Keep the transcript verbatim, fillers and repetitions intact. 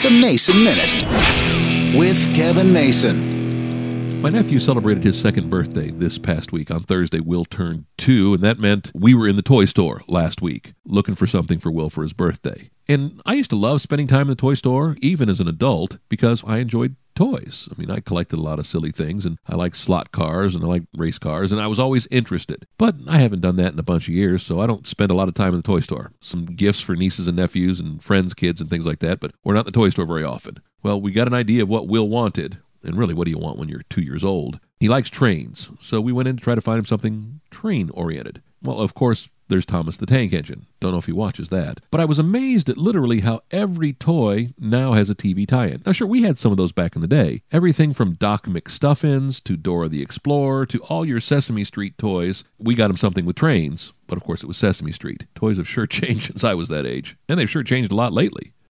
The Mason Minute with Kevin Mason. My nephew celebrated his second birthday this past week. On Thursday, Will turned two, and that meant we were in the toy store last week looking for something for Will for his birthday. And I used to love spending time in the toy store, even as an adult, because I enjoyed toys. I mean, I collected a lot of silly things, and I like slot cars, and I like race cars, and I was always interested. But I haven't done that in a bunch of years, so I don't spend a lot of time in the toy store. Some gifts for nieces and nephews and friends' kids and things like that, but we're not in the toy store very often. Well, we got an idea of what Will wanted. And really, what do you want when you're two years old? He likes trains, so we went in to try to find him something train-oriented. Well, of course, there's Thomas the Tank Engine. Don't know if he watches that. But I was amazed at literally how every toy now has a T V tie-in. Now, sure, we had some of those back in the day. Everything from Doc McStuffins to Dora the Explorer to all your Sesame Street toys. We got him something with trains, but of course it was Sesame Street. Toys have sure changed since I was that age, and they've sure changed a lot lately.